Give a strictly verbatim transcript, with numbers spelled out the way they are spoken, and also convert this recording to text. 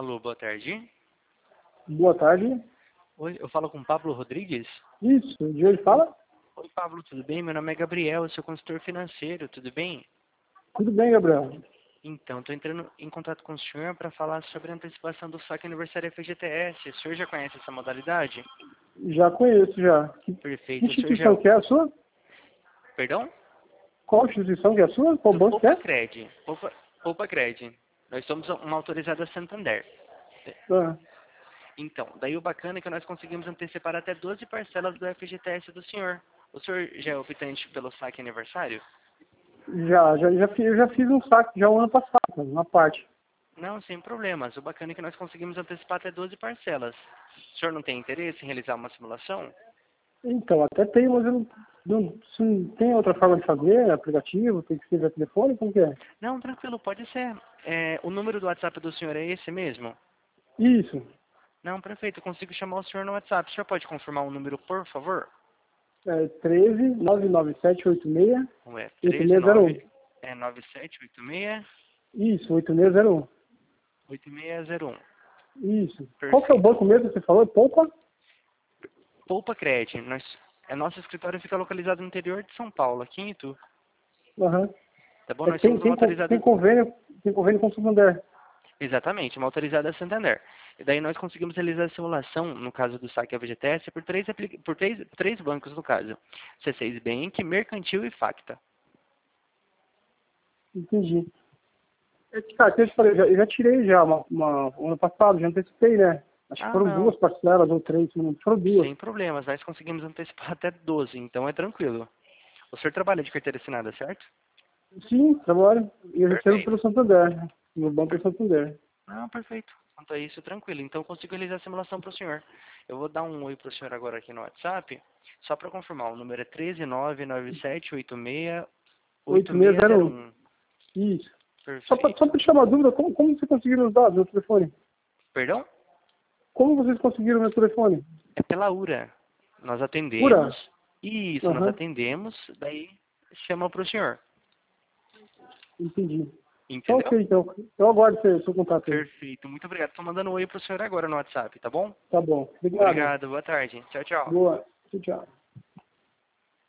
Alô, boa tarde. Boa tarde. Oi, eu falo com o Pablo Rodrigues? Isso, de onde fala? Oi, Pablo, tudo bem? Meu nome é Gabriel, eu sou consultor financeiro, tudo bem? Tudo bem, Gabriel? Então, estou entrando em contato com o senhor para falar sobre a antecipação do saque aniversário F G T S. O senhor já conhece essa modalidade? Já conheço, já. Que que Perfeito. O senhor instituição já... que é a sua? Perdão? Qual instituição que é a sua? Qual Do banco que Poupa é? Cred. Poupa, Poupa Cred. Nós somos uma autorizada Santander. Ah, Então, daí o bacana é que nós conseguimos antecipar até doze parcelas do F G T S do senhor. O senhor já é optante pelo saque aniversário? já, já, já, fi- eu já fiz um saque já o ano passado, uma parte. Não, sem problemas. O bacana é que nós conseguimos antecipar até doze parcelas. O senhor não tem interesse em realizar uma simulação? Então, até tem, mas eu não, não, se não tem outra forma de fazer, aplicativo, tem que ser via telefone, como que é? Não, tranquilo, pode ser. É, o número do WhatsApp do senhor é esse mesmo? Isso, Não, perfeito, eu consigo chamar o senhor no WhatsApp. O senhor pode confirmar o número, por favor? é treze, nove nove sete oito seis, Ou é oito treze seis zero um. nove é nove sete oito seis Isso, oito seis zero um. oito seis zero um. Isso. Qual que é o Perfeito. banco mesmo que você falou? Poupa? Poupa Cred. Nós, é, nosso escritório fica localizado no interior de São Paulo, aqui em Itu. Aham. Tá bom? É, Nós tem, somos uma tem, con- tem autorizada... convênio, tem convênio com o Santander. Exatamente, uma autorizada Santander. E daí nós conseguimos realizar a simulação, no caso do saque F G T S, por três, apli- por três, três bancos, no caso. C seis Bank, Mercantil e Facta. Entendi. É que, cara, eu te falei, eu já, eu já tirei já uma, uma, ano passado, já antecipei, né? Acho que Ah, foram não. duas parcelas ou três, não foram duas. Sem problemas, nós conseguimos antecipar até doze, então é tranquilo. O senhor trabalha de carteira assinada, certo? Sim, trabalho. E eu recebo Perfeito. pelo Santander, né? No Banco do Santander. Não, perfeito. Quanto a isso, tranquilo. Então eu consigo realizar a simulação para o senhor. Eu vou dar um oi para o senhor agora aqui no WhatsApp, só para confirmar. O número é treze nove nove sete oito seis oito seis zero oito seis zero um. um. Isso. Só para só Perfeito. pra te chamar uma dúvida, como, como vocês conseguiram os dados do telefone? Perdão? Como vocês conseguiram o meu telefone? É pela URA. Nós Pura? atendemos. Isso, nós Aham, atendemos, daí chama para o senhor. entendi. Então, Entendeu? ok, então. Eu aguardo seu, seu contato aí. Perfeito. Muito obrigado. Estou mandando um oi para o senhor agora no WhatsApp, tá bom? Tá bom. Obrigado. Obrigado. Boa tarde. Tchau, tchau. Boa. Tchau, tchau.